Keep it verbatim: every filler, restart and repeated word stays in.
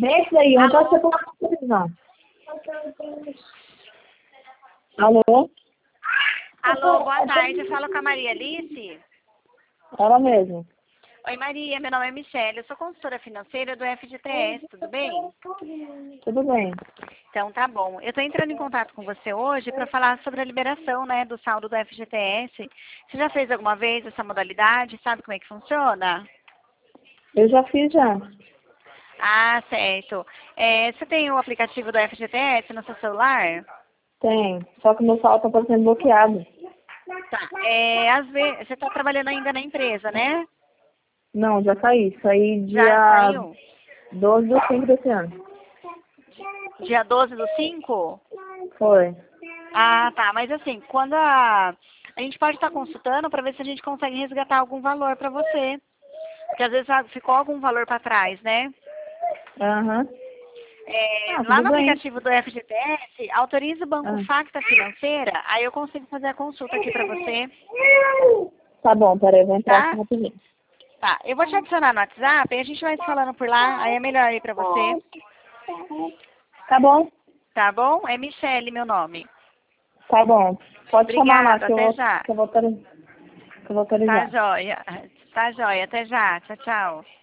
Desce daí, onde Alô? você coloca a televisão? Alô? Alô, boa tarde. Eu falo com a Maria Alice. Ela mesmo. Oi, Maria. Meu nome é Michelle. Eu sou consultora financeira do F G T S. Tudo bem? Tudo bem. Então, tá bom. Eu estou entrando em contato com você hoje para falar sobre a liberação, né, do saldo do F G T S. Você já fez alguma vez essa modalidade? Sabe como é que funciona? Eu já fiz já. Ah, certo. É, você tem o aplicativo do F G T S no seu celular? Tem. Só que meu saldo está sendo bloqueado. Tá. É, às vezes, você está trabalhando ainda na empresa, né? Não, já saí. Saí Já dia saiu? doze do cinco desse ano. Dia doze do cinco? Foi. Ah, tá. Mas assim, quando a... A gente pode estar consultando para ver se a gente consegue resgatar algum valor para você. Porque às vezes ah, ficou algum valor para trás, né? Aham. É, Ah, lá tudo no bem. aplicativo do F G T S, autoriza o banco Ah. Facta Financeira, aí eu consigo fazer a consulta aqui para você, Tá bom, peraí, eu vou entrar aqui tá? rapidinho. Tá, eu vou te adicionar no WhatsApp e a gente vai se falando por lá, aí é melhor aí para você, Tá bom? tá bom? É Michele meu nome. Tá bom. Pode chamar lá Obrigada, que eu até vou, já. que eu vou, autori- que eu vou Tá autorizar. joia. Tá joia, até já. Tchau, tchau.